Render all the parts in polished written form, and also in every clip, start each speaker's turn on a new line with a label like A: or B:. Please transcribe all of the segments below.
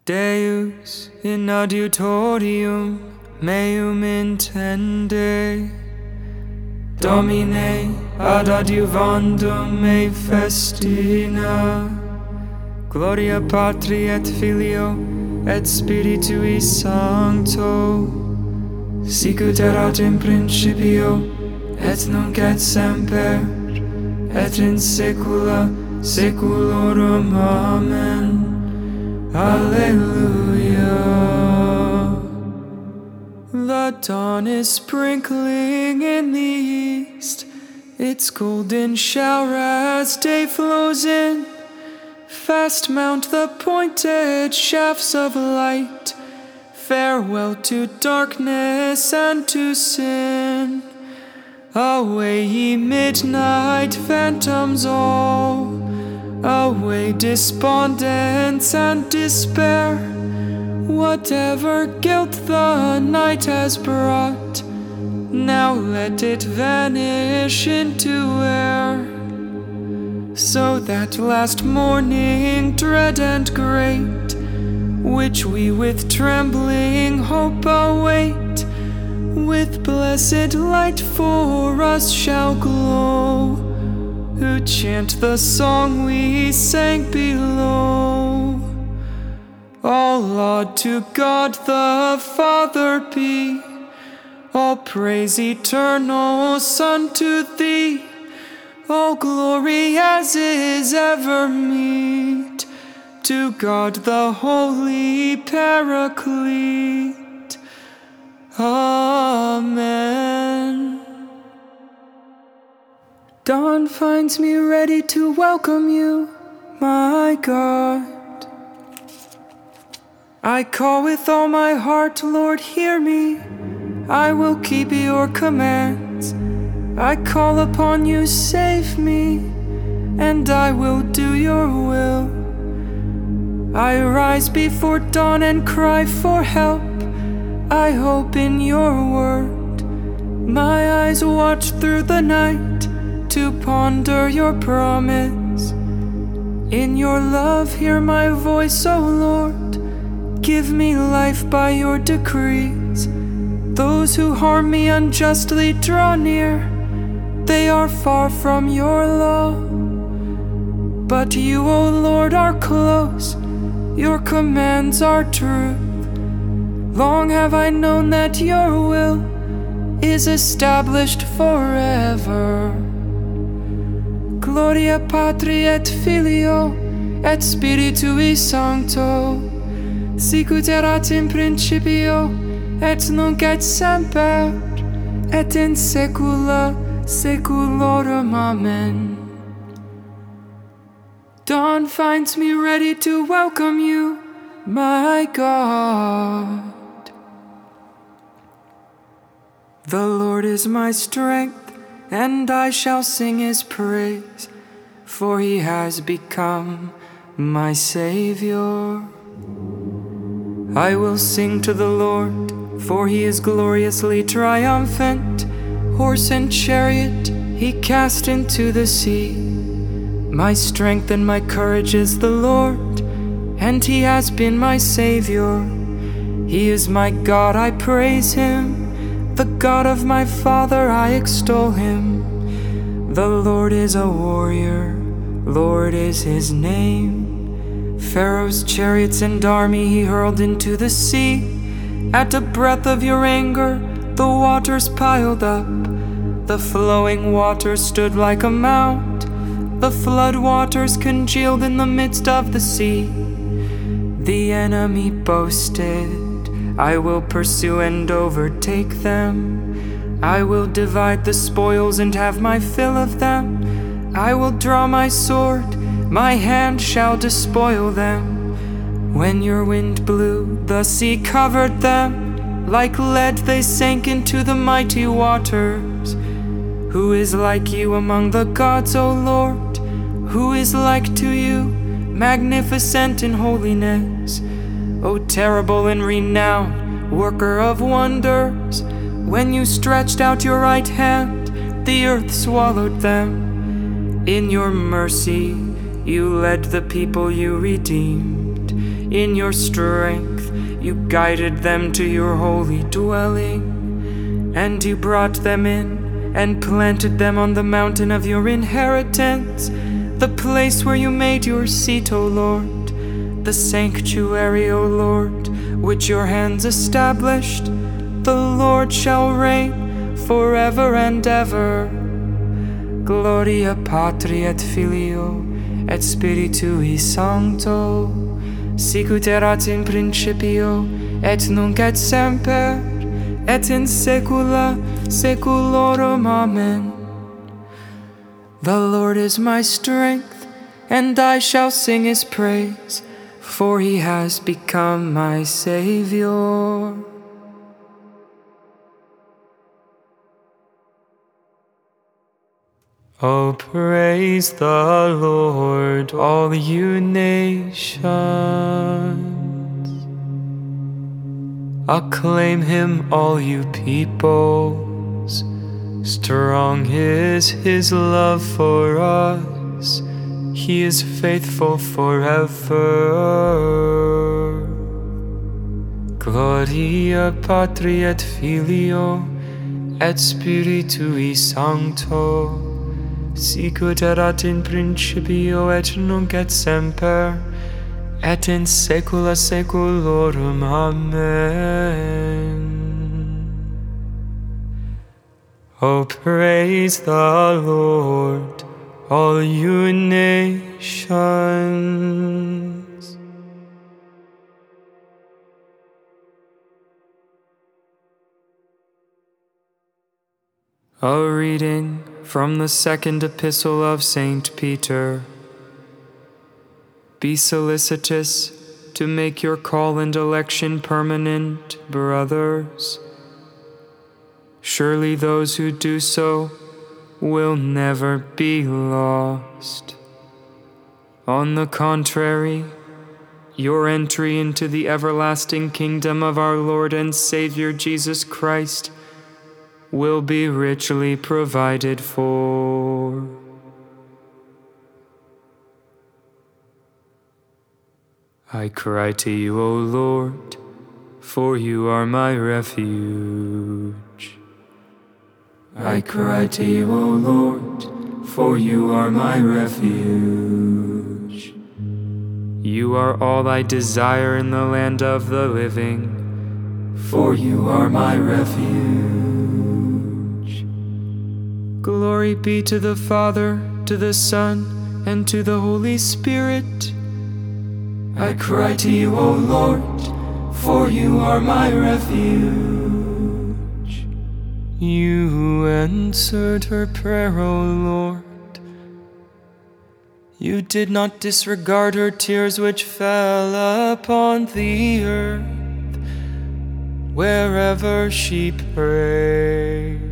A: Deus in adiutorium meum intende, Domine ad adiuvandum me festina, Gloria Patri et Filio et Spiritui Sancto, sicut erat in principio et nunc et semper et in saecula saeculorum. Amen. Alleluia. The dawn is sprinkling in the east, its golden shower as day flows in. Fast mount the pointed shafts of light. Farewell to darkness and to sin. Away, ye midnight phantoms all. Away, despondence and despair. Whatever guilt the night has brought, now let it vanish into air. So that last morning, dread and great, which we with trembling hope await, with blessed light for us shall glow, who chant the song we sang below. All laud to God the Father be, all praise eternal Son to thee, all glory as is ever meet to God the Holy Paraclete. Amen. Dawn finds me ready to welcome you, my God. I call with all my heart, Lord, hear me. I will keep your commands. I call upon you, save me, and I will do your will. I rise before dawn and cry for help. I hope in your word. My eyes watch through the night to ponder your promise. In your love, hear my voice, O Lord. Give me life by your decrees. Those who harm me unjustly draw near. They are far from your law. But you, O Lord, are close. Your commands are truth. Long have I known that your will is established forever. Gloria Patri et Filio et Spiritui Sancto, sicut erat in principio et nunc et semper et in saecula saeculorum. Amen. Dawn finds me ready to welcome you, my God. The Lord is my strength, and I shall sing his praise, for he has become my Savior. I will sing to the Lord, for he is gloriously triumphant. Horse and chariot he cast into the sea. My strength and my courage is the Lord, and he has been my Savior. He is my God, I praise him. The God of my father, I extol him. The Lord is a warrior, Lord is his name. Pharaoh's chariots and army he hurled into the sea. At a breath of your anger, the waters piled up. The flowing waters stood like a mount. The flood waters congealed in the midst of the sea. The enemy boasted, I will pursue and overtake them. I will divide the spoils and have my fill of them. I will draw my sword, my hand shall despoil them. When your wind blew, the sea covered them. Like lead they sank into the mighty waters. Who is like you among the gods, O Lord? Who is like to you, magnificent in holiness? O terrible in renown, worker of wonders. When you stretched out your right hand, the earth swallowed them. In your mercy, you led the people you redeemed. In your strength you guided them to your holy dwelling, and you brought them in and planted them on the mountain of your inheritance, the place where you made your seat, O Lord, the sanctuary, O Lord, which your hands established. The Lord shall reign forever and ever. Gloria Patri et Filio et Spiritui Sancto, sicut erat in principio et nunc et semper et in saecula saeculorum. Amen. The Lord is my strength, and I shall sing his praise, for he has become my Savior. Oh, praise the Lord, all you nations. Acclaim him, all you peoples. Strong is his love for us. He is faithful forever. Gloria Patri et Filio et Spiritui Sancto, sicut erat in principio et nunc et semper et in saecula saeculorum. Amen. Oh, praise the Lord, all you nations. A reading from the second epistle of Saint Peter. Be solicitous to make your call and election permanent, brothers. Surely those who do so will never be lost. On the contrary, your entry into the everlasting kingdom of our Lord and Savior Jesus Christ will be richly provided for. I cry to you, O Lord, for you are my refuge. I cry to you, O Lord, for you are my refuge. You are all I desire in the land of the living, for you are my refuge. Glory be to the Father, to the Son, and to the Holy Spirit. I cry to you, O Lord, for you are my refuge. You answered her prayer, O Lord. You did not disregard her tears which fell upon the earth, wherever she prayed.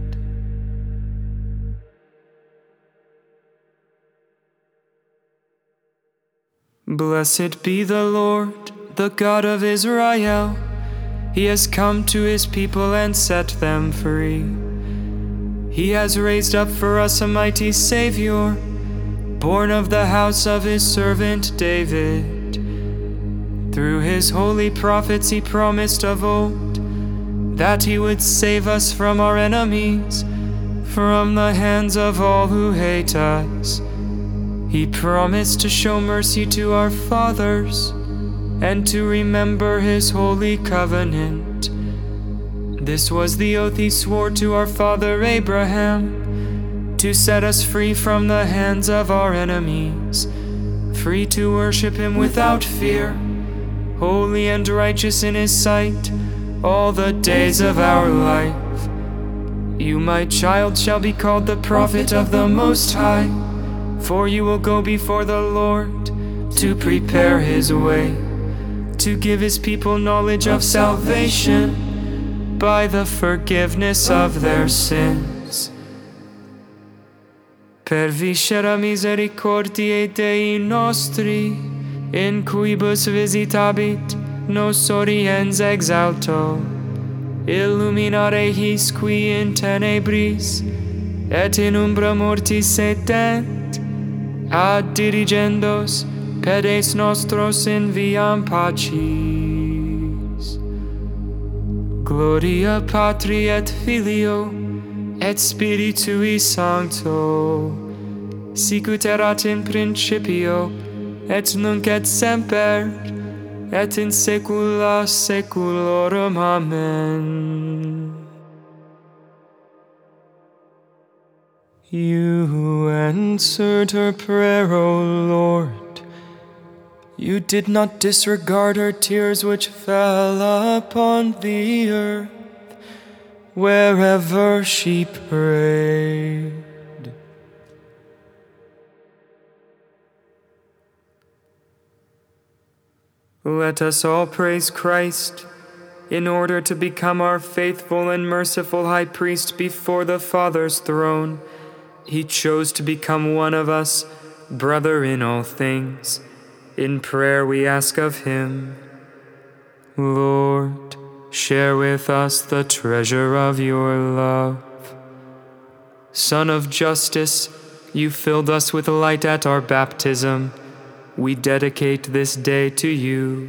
A: Blessed be the Lord, the God of Israel. He has come to his people and set them free. He has raised up for us a mighty Savior, born of the house of his servant David. Through his holy prophets he promised of old that he would save us from our enemies, from the hands of all who hate us. He promised to show mercy to our fathers and to remember his holy covenant. This was the oath he swore to our father Abraham, to set us free from the hands of our enemies, free to worship him without fear, holy and righteous in his sight, all the days of our life. You, my child, shall be called the prophet of the Most High, for you will go before the Lord to prepare his way, to give his people knowledge of salvation by the forgiveness of their sins. Per viscera misericordiae Dei nostri, in cuibus visitabit nos oriens exalto, illuminare his qui in tenebris et in umbra mortis sedet, ad dirigendos pedes nostros inviam pacis. Gloria Patri et Filio, et Spiritui Sancto, sicut erat in principio, et nunc et semper, et in saecula saeculorum. Amen. You answered her prayer, O Lord. You did not disregard her tears which fell upon the earth wherever she prayed. Let us all praise Christ in order to become our faithful and merciful high priest before the Father's throne. He chose to become one of us, brother in all things. In prayer we ask of him, Lord, share with us the treasure of your love. Son of justice, you filled us with light at our baptism. We dedicate this day to you.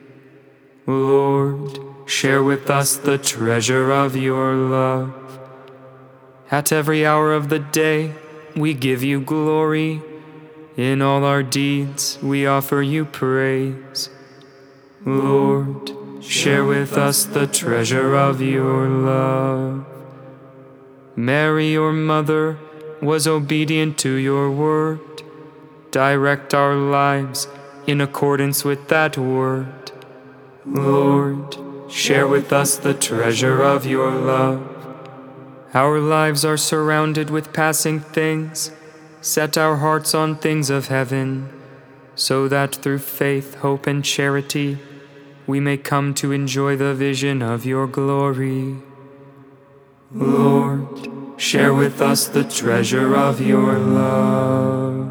A: Lord, share with us the treasure of your love. At every hour of the day, we give you glory. In all our deeds, we offer you praise. Lord, share with us the treasure of your love. Mary, your mother, was obedient to your word. Direct our lives in accordance with that word. Lord, share with us the treasure of your love. Our lives are surrounded with passing things. Set our hearts on things of heaven, so that through faith, hope, and charity, we may come to enjoy the vision of your glory. Lord, share with us the treasure of your love.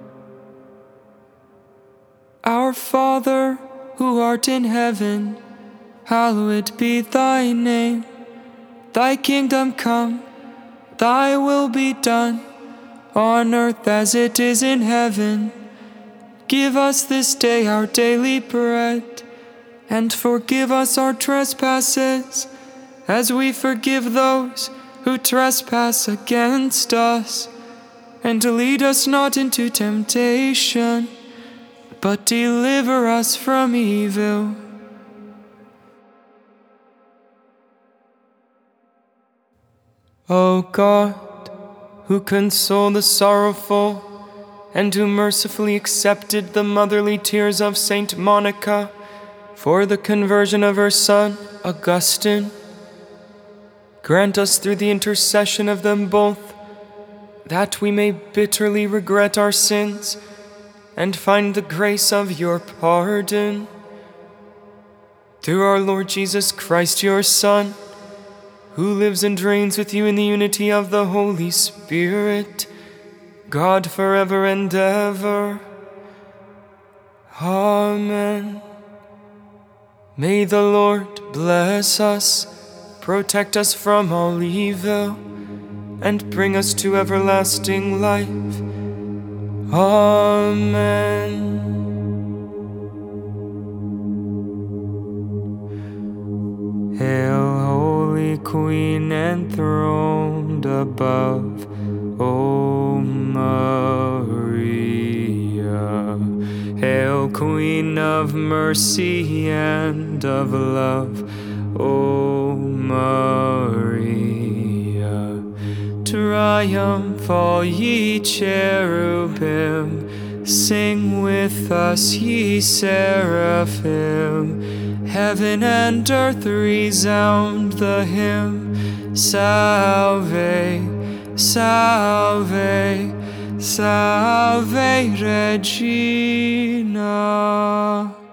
A: Our Father, who art in heaven, hallowed be thy name. Thy kingdom come, thy will be done, on earth as it is in heaven. Give us this day our daily bread, and forgive us our trespasses, as we forgive those who trespass against us. And lead us not into temptation, but deliver us from evil. O God, who console the sorrowful, and who mercifully accepted the motherly tears of Saint Monica for the conversion of her son, Augustine, grant us through the intercession of them both that we may bitterly regret our sins and find the grace of your pardon. Through our Lord Jesus Christ, your Son, who lives and reigns with you in the unity of the Holy Spirit, God forever and ever. Amen. May the Lord bless us, protect us from all evil, and bring us to everlasting life. Amen. Hail, Holy Queen, enthroned above, O Maria. Hail, Queen of mercy and of love, O Maria. Triumph, all ye cherubim, sing with us, ye seraphim. Heaven and earth resound the hymn, Salve, Salve, Salve Regina.